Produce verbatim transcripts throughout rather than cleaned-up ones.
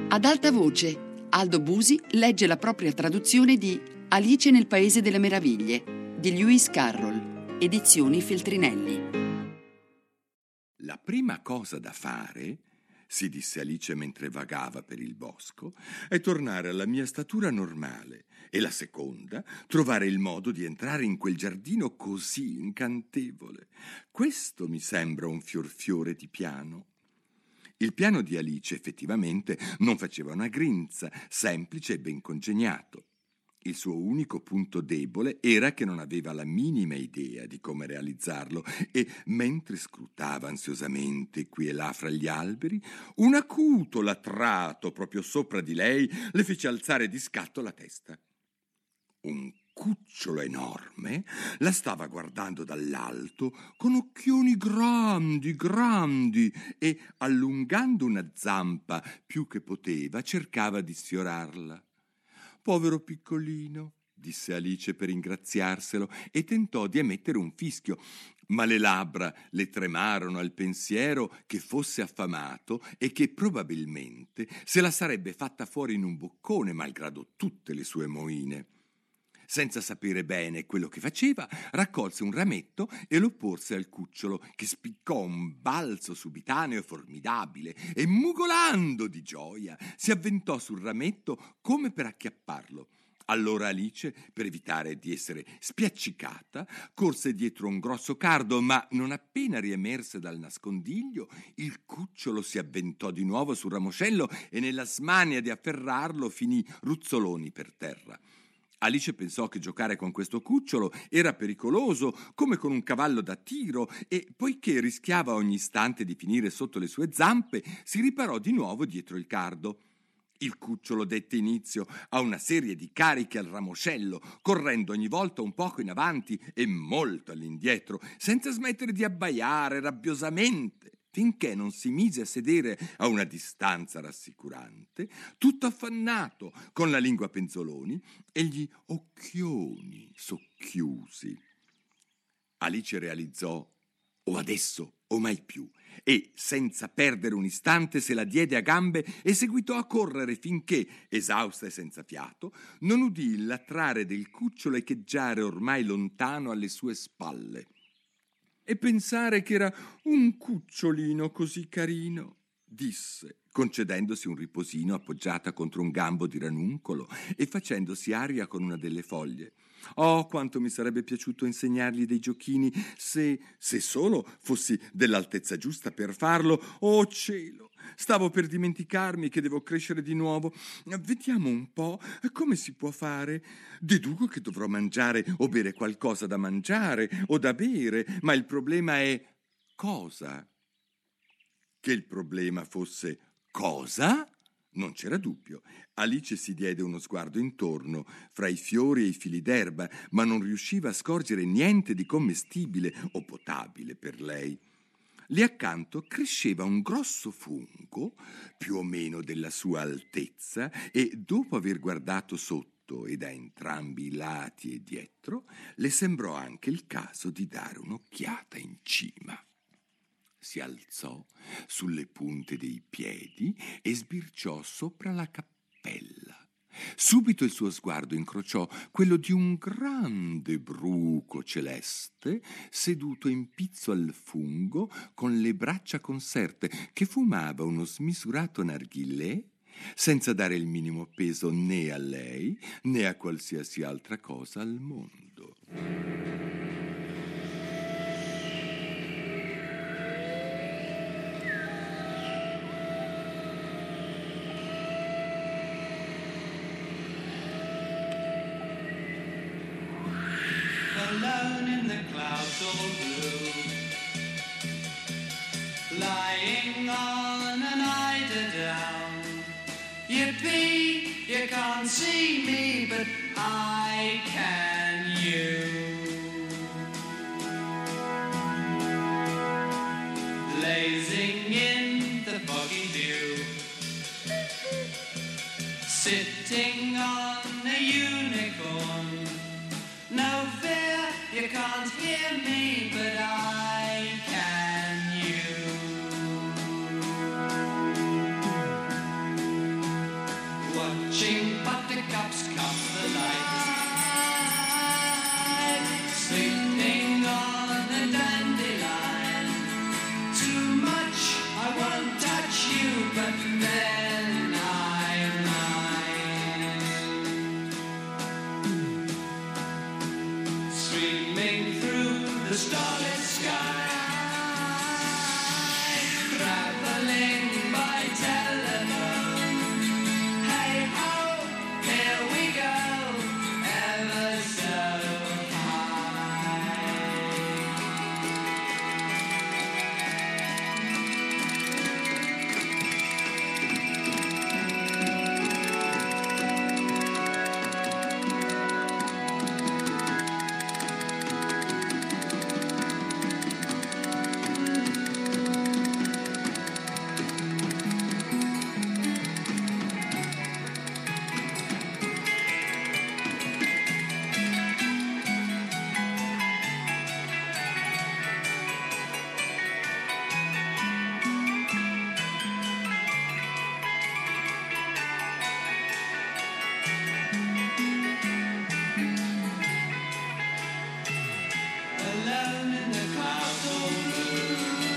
Ad alta voce, Aldo Busi legge la propria traduzione di Alice nel Paese delle Meraviglie di Lewis Carroll, edizioni Feltrinelli. La prima cosa da fare, si disse Alice mentre vagava per il bosco, è tornare alla mia statura normale, e la seconda, trovare il modo di entrare in quel giardino così incantevole. Questo mi sembra un fior fiore di piano. Il piano di Alice effettivamente non faceva una grinza, semplice e ben congegnato. Il suo unico punto debole era che non aveva la minima idea di come realizzarlo e, mentre scrutava ansiosamente qui e là fra gli alberi, un acuto latrato proprio sopra di lei le fece alzare di scatto la testa. Un cucciolo enorme la stava guardando dall'alto con occhioni grandi, grandi e, allungando una zampa più che poteva, cercava di sfiorarla. «Povero piccolino», disse Alice per ringraziarselo e tentò di emettere un fischio, ma le labbra le tremarono al pensiero che fosse affamato e che probabilmente se la sarebbe fatta fuori in un boccone malgrado tutte le sue moine. Senza sapere bene quello che faceva, raccolse un rametto e lo porse al cucciolo, che spiccò un balzo subitaneo e formidabile e, mugolando di gioia, si avventò sul rametto come per acchiapparlo. Allora Alice, per evitare di essere spiaccicata, corse dietro un grosso cardo, ma non appena riemerse dal nascondiglio, il cucciolo si avventò di nuovo sul ramoscello e nella smania di afferrarlo finì ruzzoloni per terra. Alice pensò che giocare con questo cucciolo era pericoloso come con un cavallo da tiro e, poiché rischiava ogni istante di finire sotto le sue zampe, si riparò di nuovo dietro il cardo. Il cucciolo dette inizio a una serie di cariche al ramoscello, correndo ogni volta un poco in avanti e molto all'indietro, senza smettere di abbaiare rabbiosamente, finché non si mise a sedere a una distanza rassicurante, tutto affannato, con la lingua a penzoloni e gli occhioni socchiusi. Alice realizzò o adesso o mai più e, senza perdere un istante, se la diede a gambe e seguitò a correre finché, esausta e senza fiato, non udì il latrare del cucciolo echeggiare ormai lontano alle sue spalle. E pensare che era un cucciolino così carino, disse, concedendosi un riposino appoggiata contro un gambo di ranuncolo e facendosi aria con una delle foglie. Oh, quanto mi sarebbe piaciuto insegnargli dei giochini se, se solo fossi dell'altezza giusta per farlo. Oh cielo, stavo per dimenticarmi che devo crescere di nuovo. Vediamo un po' come si può fare. Deduco che dovrò mangiare o bere qualcosa da mangiare o da bere, ma il problema è cosa? Che il problema fosse cosa? Non c'era dubbio. Alice si diede uno sguardo intorno, fra i fiori e i fili d'erba, ma non riusciva a scorgere niente di commestibile o potabile per lei. Lì accanto cresceva un grosso fungo, più o meno della sua altezza, e dopo aver guardato sotto e da entrambi i lati e dietro, le sembrò anche il caso di dare un'occhiata in cima. Si alzò sulle punte dei piedi e sbirciò sopra la cappella. Subito il suo sguardo incrociò quello di un grande bruco celeste seduto in pizzo al fungo con le braccia conserte, che fumava uno smisurato narghilè senza dare il minimo peso né a lei né a qualsiasi altra cosa al mondo. Alone in the clouds all blue, lying on an eider down. Yippee, you can't see me, but I can you. Blazing in the foggy dew, sitting on a unicorn. No fear, you can't hear me, but I can you. watching buttercups cuff the light, sleeping on a dandelion. Too much, I won't touch you, but then I might. Streaming through the starlit sky, traveling by telephone. Hey ho, here we go, ever so high. Alone in the castle blue,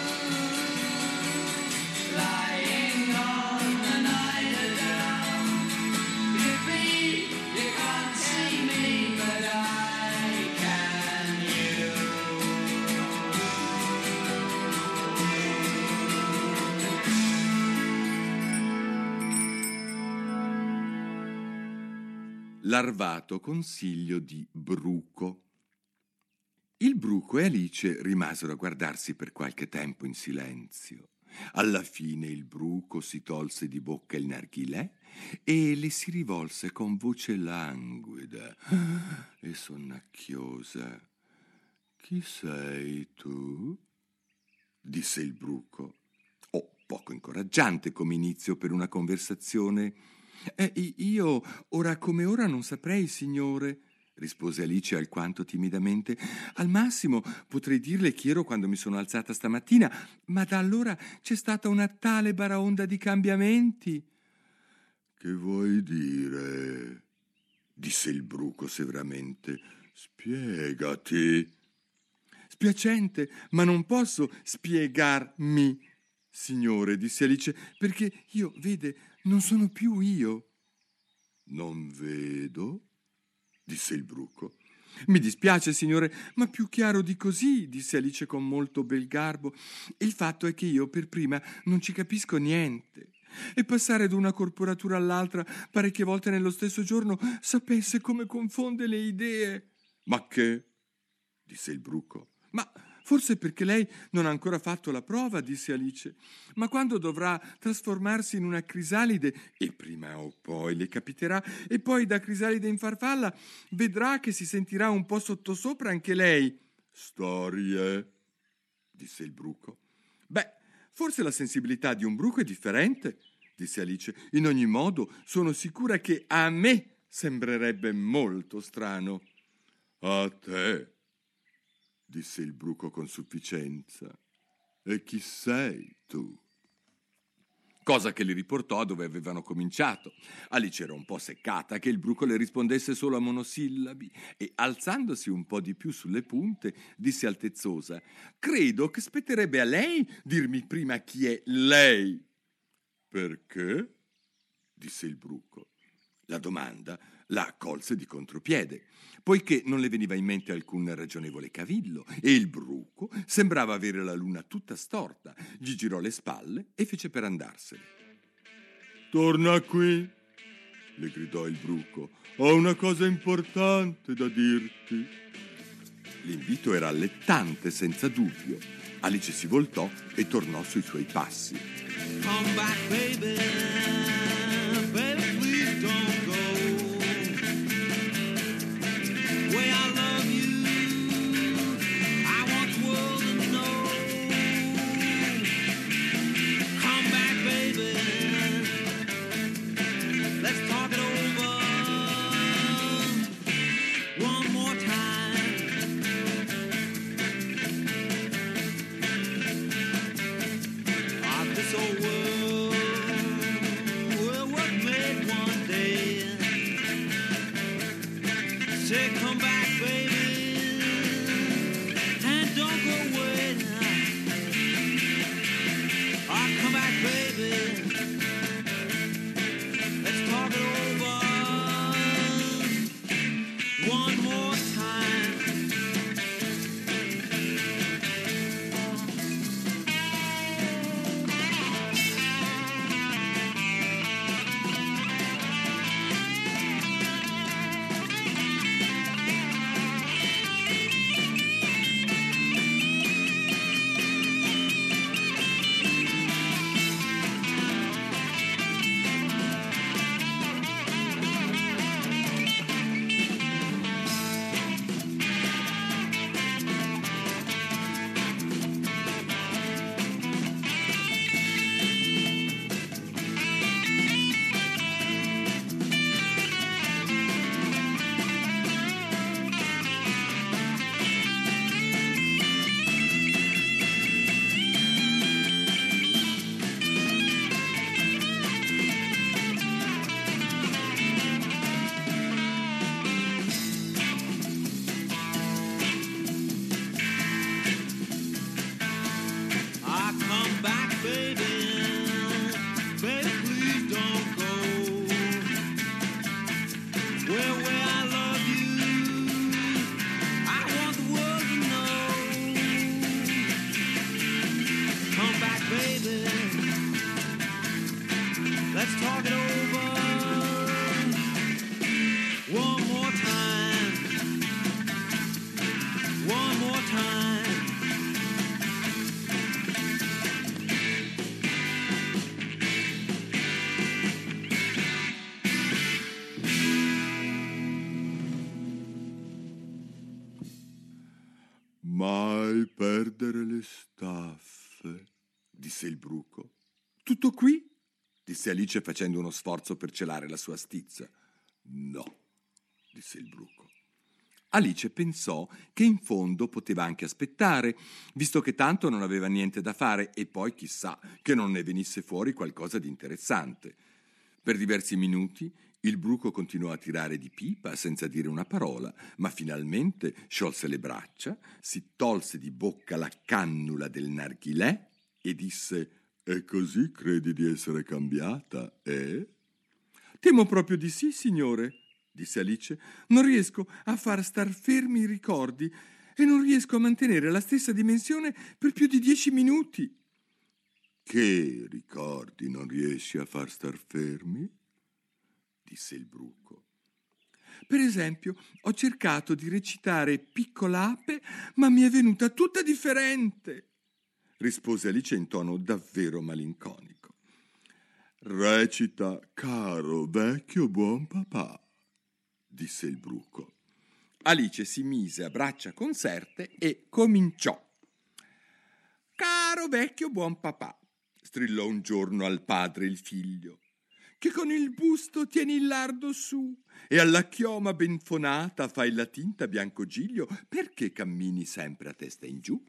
lying on an eiderdown. Yippee, you can't see me, but I can you. Larvato consiglio di Bruco. Il Bruco e Alice rimasero a guardarsi per qualche tempo in silenzio. Alla fine il Bruco si tolse di bocca il narghilè e le si rivolse con voce languida e sonnacchiosa. «Chi sei tu?» disse il Bruco. Oh, poco incoraggiante come inizio per una conversazione. Eh, io, ora come ora, non saprei, signore, rispose Alice alquanto timidamente. Al massimo potrei dirle chi ero quando mi sono alzata stamattina, ma da allora c'è stata una tale baraonda di cambiamenti. Che vuoi dire? Disse il Bruco severamente. Spiegati. Spiacente, ma non posso spiegarmi, signore, disse Alice, perché io, vede, non sono più io. Non vedo, disse il Bruco. Mi dispiace, signore, ma più chiaro di così, disse Alice con molto bel garbo. Il fatto è che io per prima non ci capisco niente. E passare da una corporatura all'altra parecchie volte nello stesso giorno, sapesse come confonde le idee. Ma che? Disse il Bruco. Ma forse perché lei non ha ancora fatto la prova, disse Alice. Ma quando dovrà trasformarsi in una crisalide, e prima o poi le capiterà, e poi da crisalide in farfalla, vedrà che si sentirà un po' sottosopra anche lei. Storie, disse il Bruco. Beh, forse la sensibilità di un Bruco è differente, disse Alice. In ogni modo, sono sicura che a me sembrerebbe molto strano. A te, disse il Bruco con sufficienza. E chi sei tu? Cosa che li riportò dove avevano cominciato. Alice era un po' seccata che il Bruco le rispondesse solo a monosillabi e, alzandosi un po' di più sulle punte, disse altezzosa: credo che spetterebbe a lei dirmi prima chi è lei. Perché? Disse il Bruco. La domanda la accolse di contropiede, poiché non le veniva in mente alcun ragionevole cavillo, e il Bruco sembrava avere la luna tutta storta. Gli girò le spalle e fece per andarsene. «Torna qui!» le gridò il Bruco. «Ho una cosa importante da dirti!» L'invito era allettante, senza dubbio. Alice si voltò e tornò sui suoi passi. Come back, baby, baby, please don't go. Way I love you, I want the world to know. Come back, baby, let's talk it over one more time. Ah, this old world Well, where I love you, I want the world to know. Come back, baby. Let's talk it over one more time. One more time. Mai perdere le staffe, disse il bruco. Tutto qui? Disse Alice facendo uno sforzo per celare la sua stizza. No, disse il bruco. Alice pensò che in fondo poteva anche aspettare, visto che tanto non aveva niente da fare, e poi chissà che non ne venisse fuori qualcosa di interessante. Per diversi minuti il bruco continuò a tirare di pipa senza dire una parola, ma finalmente sciolse le braccia, si tolse di bocca la cannula del narghilè e disse: «E così credi di essere cambiata, eh?» «Temo proprio di sì, signore», disse Alice. «Non riesco a far star fermi i ricordi e non riesco a mantenere la stessa dimensione per più di dieci minuti». «Che ricordi non riesci a far star fermi?» disse il bruco. «Per esempio, ho cercato di recitare Piccola ape, ma mi è venuta tutta differente», rispose Alice in tono davvero malinconico. «Recita Caro vecchio buon papà», disse il bruco. Alice si mise a braccia conserte e cominciò. «Caro vecchio buon papà», strillò un giorno al padre il figlio, «che con il busto tieni il lardo su e alla chioma benfonata fai la tinta biancogiglio, perché cammini sempre a testa in giù?»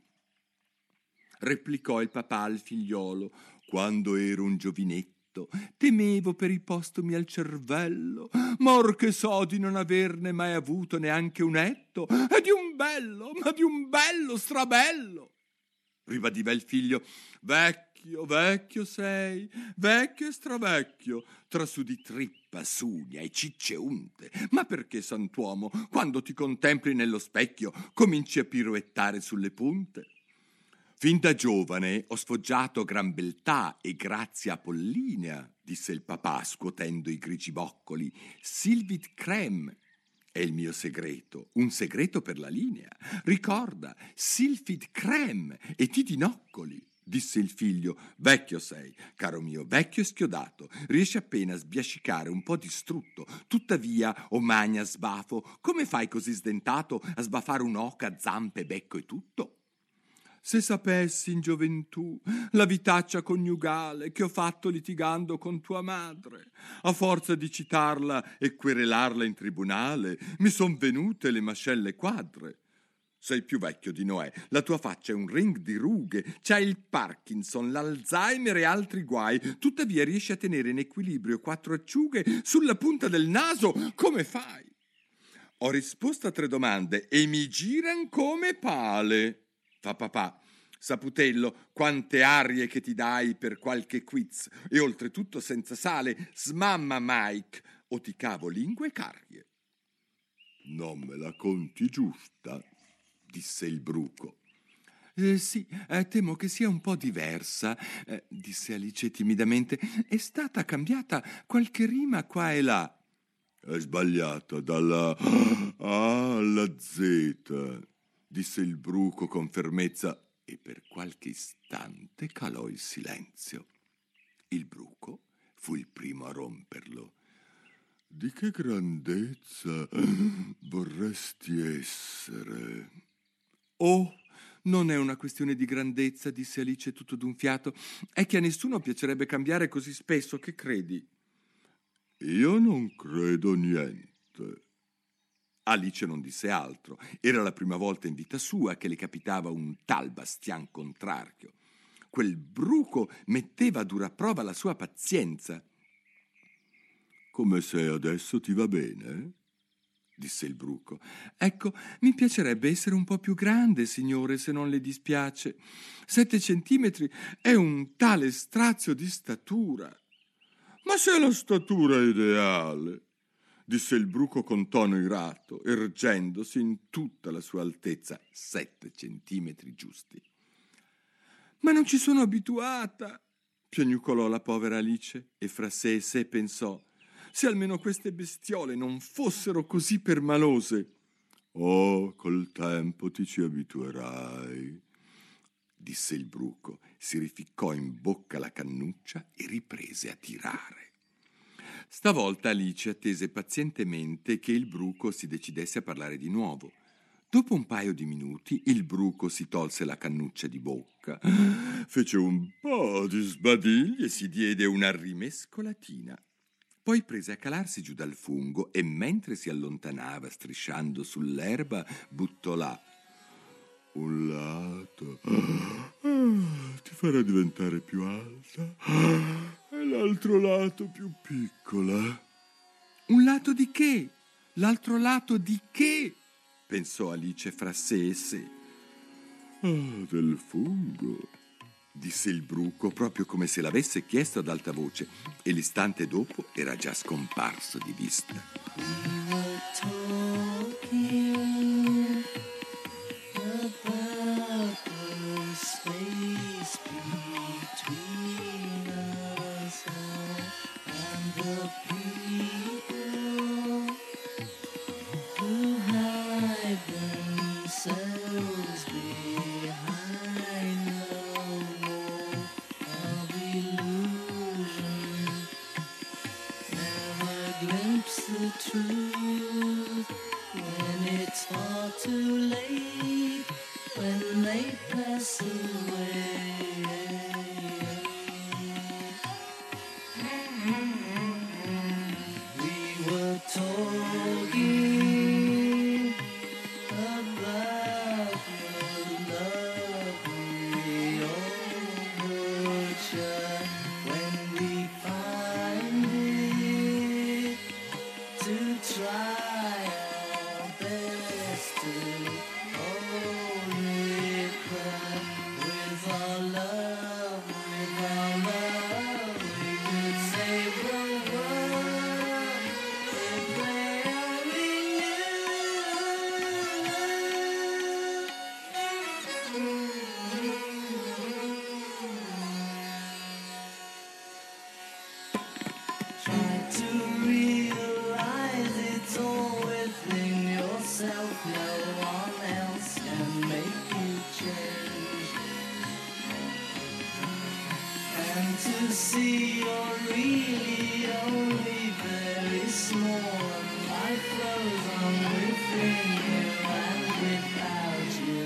Replicò il papà al figliolo: «Quando ero un giovinetto temevo per i postumi al cervello, ma or che so di non averne mai avuto neanche un etto, e di un bello, ma di un bello strabello!» Ribadiva il figlio: «Vecchio, vecchio sei, vecchio e stravecchio, tra su di trippa, sugna e cicce unte, ma perché, sant'uomo, quando ti contempli nello specchio cominci a piroettare sulle punte?» «Fin da giovane ho sfoggiato gran beltà e grazia apollinea», disse il papà scuotendo i grigi boccoli. «Sylvit creme è il mio segreto, un segreto per la linea. Ricorda, Sylphid creme e ti dinoccoli», disse il figlio. «Vecchio sei, caro mio, vecchio e schiodato, riesci appena a sbiascicare un po' di strutto, tuttavia, o magna sbafo, come fai così sdentato a sbafare un'oca, zampe, becco e tutto? Se sapessi in gioventù la vitaccia coniugale che ho fatto litigando con tua madre, a forza di citarla e querelarla in tribunale, mi son venute le mascelle quadre. Sei più vecchio di Noè, la tua faccia è un ring di rughe, c'hai il Parkinson, l'Alzheimer e altri guai, tuttavia riesci a tenere in equilibrio quattro acciughe sulla punta del naso, come fai? Ho risposto a tre domande e mi giran come pale», fa papà. «Saputello, quante arie che ti dai per qualche quiz, e oltretutto senza sale, smamma Mike, o ti cavo lingue e carie». «Non me la conti giusta?» disse il bruco. Eh, «Sì, eh, temo che sia un po' diversa», eh, disse Alice timidamente. «È stata cambiata qualche rima qua e là». «È sbagliata dalla A alla Z», disse il bruco con fermezza, e per qualche istante calò il silenzio. Il bruco fu il primo a romperlo. «Di che grandezza vorresti essere?» «Oh, non è una questione di grandezza», disse Alice tutto d'un fiato. «È che a nessuno piacerebbe cambiare così spesso, che credi?» «Io non credo niente». Alice non disse altro. Era la prima volta in vita sua che le capitava un tal bastian contrario. Quel bruco metteva a dura prova la sua pazienza. «Come sei adesso ti va bene?» disse il bruco. «Ecco, mi piacerebbe essere un po' più grande, signore, se non le dispiace. Sette centimetri è un tale strazio di statura». «Ma se la statura è ideale, disse il bruco con tono irato, ergendosi in tutta la sua altezza, sette centimetri giusti. Ma non ci sono abituata, piagnucolò la povera Alice e fra sé e sé pensò: se almeno queste bestiole non fossero così permalose. Oh, col tempo ti ci abituerai, disse il bruco, si rificcò in bocca la cannuccia e riprese a tirare. Stavolta Alice attese pazientemente che il bruco si decidesse a parlare di nuovo. Dopo un paio di minuti il bruco si tolse la cannuccia di bocca, fece un po' di sbadigli e si diede una rimescolatina. Poi prese a calarsi giù dal fungo e mentre si allontanava strisciando sull'erba buttò là: un lato ti farà diventare più alta e l'altro lato più piccola. Un lato di che? L'altro lato di che? Pensò Alice fra sé e sé. Ah, del fungo, disse il bruco proprio come se l'avesse chiesto ad alta voce, e l'istante dopo era già scomparso di vista. We were talking about the space between us and the people who hide themselves behind the wall of illusion. Never glimpse the truth when it's far too late, when they pass away. We were talking about the lovely overture when we find it to try our best to hold it back with our love, with our love. We could save the world if they only Try to realize it's all within yourself. No one else can make you change. And to see you're really only very small. Life goes on within you and without you.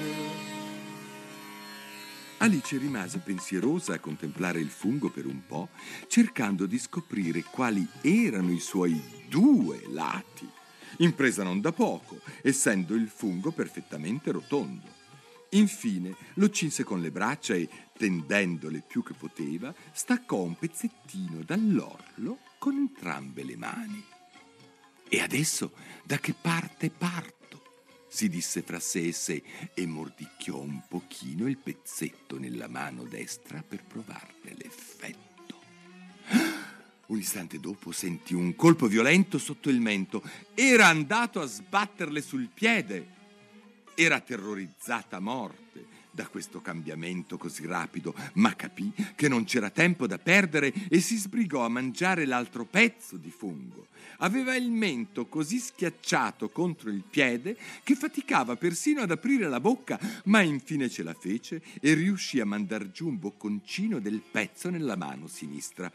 Alice rimase pensierosa a contemplare il fungo per un po', cercando di scoprire quali erano i suoi due lati, impresa non da poco, essendo il fungo perfettamente rotondo. Infine lo cinse con le braccia e, tendendole più che poteva, staccò un pezzettino dall'orlo con entrambe le mani. E adesso da che parte parto? Si disse fra sé e sé e mordicchiò un pochino il pezzetto nella mano destra per provarne l'effetto. Un istante dopo sentì un colpo violento sotto il mento. Era andato a sbatterle sul piede. Era terrorizzata a morte da questo cambiamento così rapido, ma capì che non c'era tempo da perdere e si sbrigò a mangiare l'altro pezzo di fungo. Aveva il mento così schiacciato contro il piede che faticava persino ad aprire la bocca, ma infine ce la fece e riuscì a mandar giù un bocconcino del pezzo nella mano sinistra.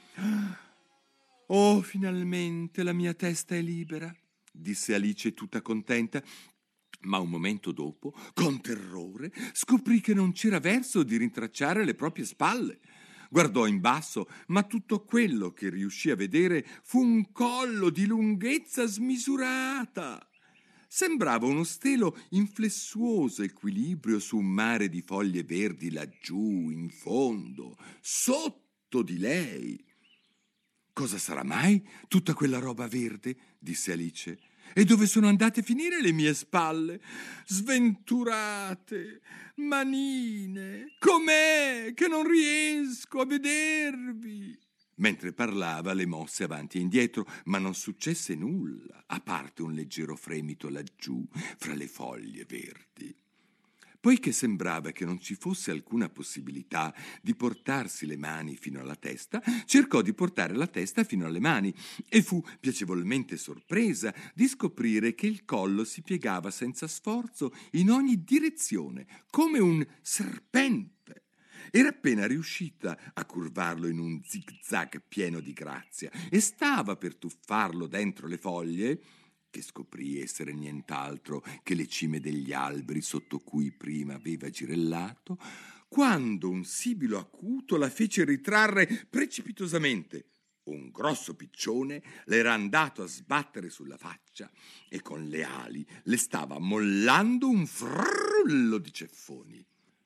«Oh, finalmente la mia testa è libera», disse Alice tutta contenta. Ma un momento dopo, con terrore, scoprì che non c'era verso di rintracciare le proprie spalle. Guardò in basso, ma tutto quello che riuscì a vedere fu un collo di lunghezza smisurata. Sembrava uno stelo in flessuoso equilibrio su un mare di foglie verdi laggiù, in fondo, sotto di lei. «Cosa sarà mai tutta quella roba verde?» disse Alice. «E dove sono andate a finire le mie spalle? Sventurate, manine, com'è che non riesco a vedervi?» Mentre parlava le mosse avanti e indietro, ma non successe nulla, a parte un leggero fremito laggiù, fra le foglie verdi. Poiché sembrava che non ci fosse alcuna possibilità di portarsi le mani fino alla testa, cercò di portare la testa fino alle mani e fu piacevolmente sorpresa di scoprire che il collo si piegava senza sforzo in ogni direzione, come un serpente. Era appena riuscita a curvarlo in un zig-zag pieno di grazia e stava per tuffarlo dentro le foglie, che scoprì essere nient'altro che le cime degli alberi sotto cui prima aveva girellato, quando un sibilo acuto la fece ritrarre precipitosamente. Un grosso piccione le era andato a sbattere sulla faccia e con le ali le stava mollando un frullo di ceffoni.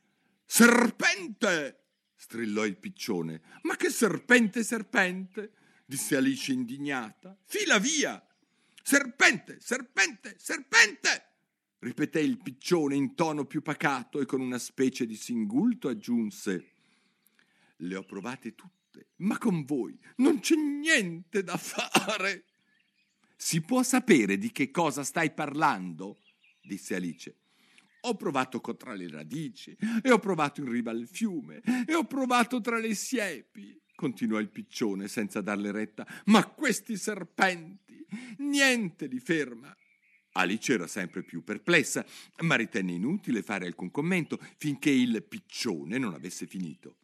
«Serpente!» strillò il piccione. «Ma che serpente, serpente?» disse Alice indignata. «Fila via!» «Serpente, serpente, serpente!» ripeté il piccione in tono più pacato e con una specie di singulto aggiunse: «Le ho provate tutte, ma con voi non c'è niente da fare!» «Si può sapere di che cosa stai parlando?» disse Alice. «Ho provato tra le radici, e ho provato in riva al fiume, e ho provato tra le siepi», continuò il piccione senza darle retta, «ma questi serpenti niente li ferma». Alice era sempre più perplessa, ma ritenne inutile fare alcun commento finché il piccione non avesse finito.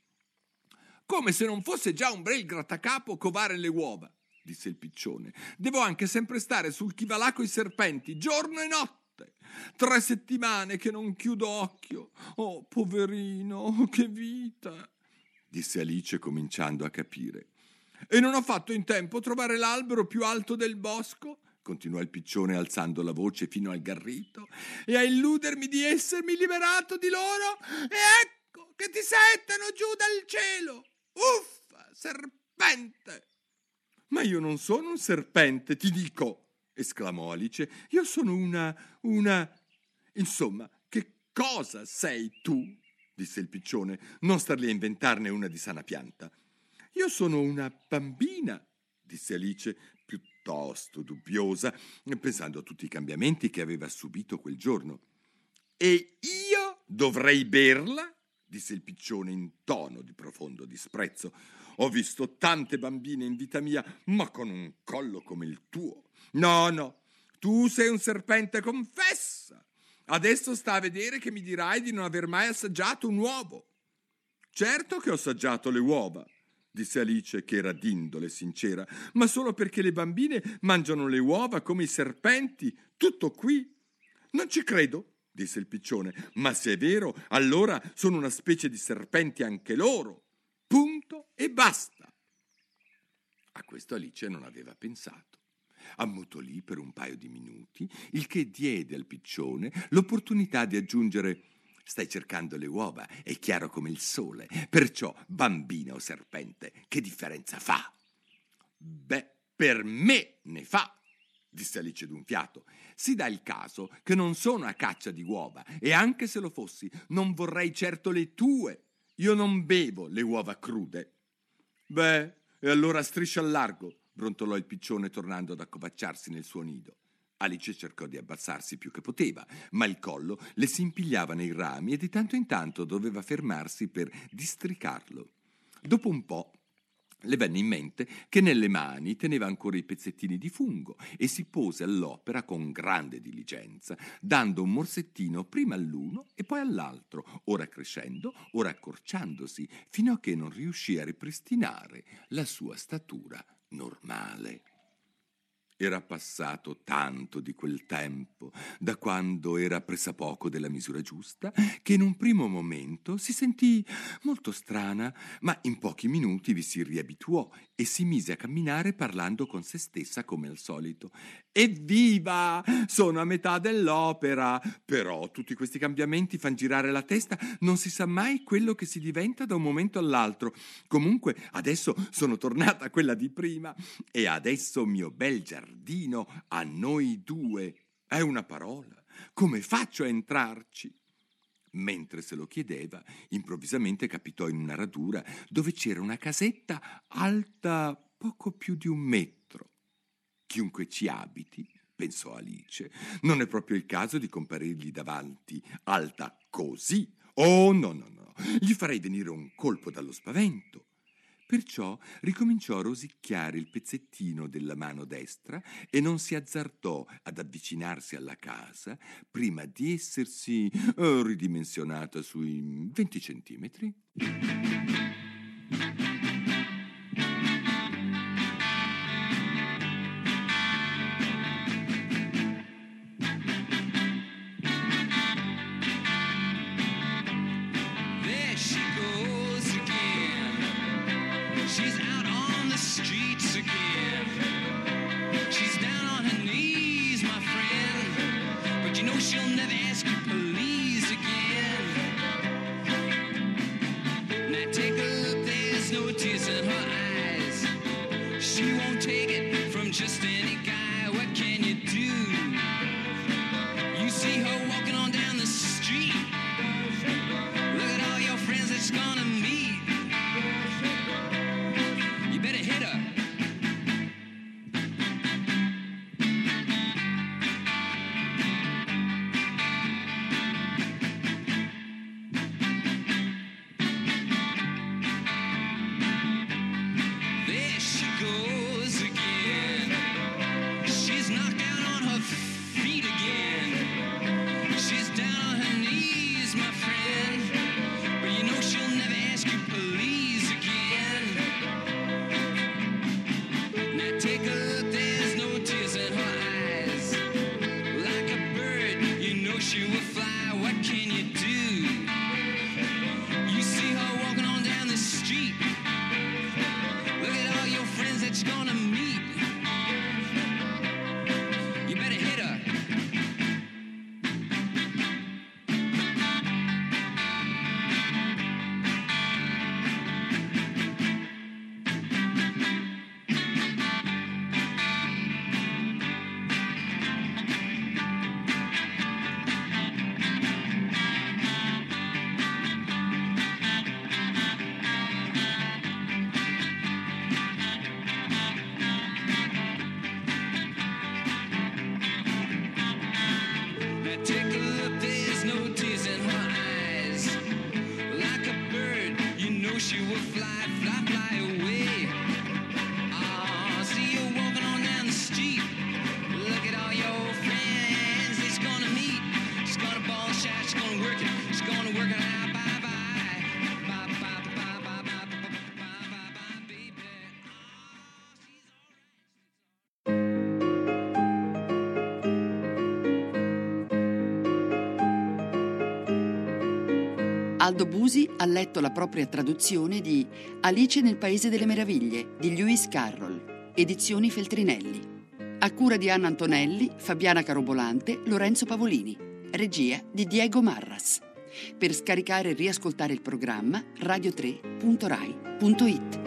«Come se non fosse già un bel grattacapo covare le uova», disse il piccione. «Devo anche sempre stare sul chi va là coi serpenti, giorno e notte. Tre settimane che non chiudo occhio. Oh, poverino, che vita!» disse Alice, cominciando a capire. «E non ho fatto in tempo a trovare l'albero più alto del bosco», continuò il piccione alzando la voce fino al garrito, «e a illudermi di essermi liberato di loro, e ecco che ti settano giù dal cielo. Uffa, serpente!» «Ma io non sono un serpente, ti dico», esclamò Alice. «Io sono una... una... Insomma, che cosa sei tu?» disse il piccione. «Non star lì a inventarne una di sana pianta». «Io sono una bambina», disse Alice, piuttosto dubbiosa, pensando a tutti i cambiamenti che aveva subito quel giorno. «E io dovrei berla?» disse il piccione in tono di profondo disprezzo. «Ho visto tante bambine in vita mia, ma con un collo come il tuo. No, no, tu sei un serpente, confessa. Adesso sta a vedere che mi dirai di non aver mai assaggiato un uovo». «Certo che ho assaggiato le uova», disse Alice, che era d'indole sincera, «ma solo perché le bambine mangiano le uova come i serpenti, tutto qui». «Non ci credo», disse il piccione, «ma se è vero, allora sono una specie di serpenti anche loro. Punto e basta». A questo Alice non aveva pensato. Ammutolì per un paio di minuti, il che diede al piccione l'opportunità di aggiungere: «Stai cercando le uova, è chiaro come il sole, perciò bambina o serpente, che differenza fa?» «Beh, per me ne fa», disse Alice d'un fiato. «Si dà il caso che non sono a caccia di uova, e anche se lo fossi non vorrei certo le tue. Io non bevo le uova crude». «Beh, e allora striscia al largo», brontolò il piccione tornando ad accovacciarsi nel suo nido. Alice cercò di abbassarsi più che poteva, ma il collo le si impigliava nei rami e di tanto in tanto doveva fermarsi per districarlo. Dopo un po' le venne in mente che nelle mani teneva ancora i pezzettini di fungo e si pose all'opera con grande diligenza, dando un morsettino prima all'uno e poi all'altro, ora crescendo, ora accorciandosi, fino a che non riuscì a ripristinare la sua statura normale. Era passato tanto di quel tempo, da quando era pressappoco della misura giusta, che in un primo momento si sentì molto strana, ma in pochi minuti vi si riabituò e si mise a camminare parlando con se stessa come al solito. «Evviva! Sono a metà dell'opera! Però tutti questi cambiamenti fan girare la testa, non si sa mai quello che si diventa da un momento all'altro. Comunque adesso sono tornata quella di prima, e adesso mio bel giardino a noi due. È una parola, come faccio a entrarci?» Mentre se lo chiedeva, improvvisamente capitò in una radura dove c'era una casetta alta poco più di un metro. Chiunque ci abiti, pensò Alice, non è proprio il caso di comparirgli davanti alta così. Oh no, no, no, gli farei venire un colpo dallo spavento. Perciò ricominciò a rosicchiare il pezzettino della mano destra e non si azzardò ad avvicinarsi alla casa prima di essersi eh, ridimensionata sui venti centimetri. There she goes again. She's out on the streets again. She's down on her knees, my friend. But you know she'll never ask you please again. Now take a look, there's no tears in her eyes. She won't take it from just any guy. What can you do? You see her walking on down the street. Look at all your friends that she's gonna meet. You better hit her. There she goes again. She's knocked down on her feet again. She's down on her knees, my friend. But you know she'll never ask you please again. Now take a look, there's no tears in her eyes. Like a bird, you know she will fly. What can you do? You see her walking on down the street. Look at all your friends that you're gonna meet. You better hit her. Now take a look, there's no tears in her eyes. Like a bird, you know she will fly, fly, fly away. Ah, see you walking on down the street. Look at all your friends that she's gonna meet. She's gonna ball and shout, she's gonna work it. She's gonna work it out, bye, bye. Bye, bye, bye, bye, bye, bye, bye, bye, bye, bye, baby. Aldo Busi ha letto la propria traduzione di Alice nel Paese delle Meraviglie di Lewis Carroll, edizioni Feltrinelli. A cura di Anna Antonelli, Fabiana Carobolante, Lorenzo Pavolini. Regia di Diego Marras. Per scaricare e riascoltare il programma radio tre punto rai punto it.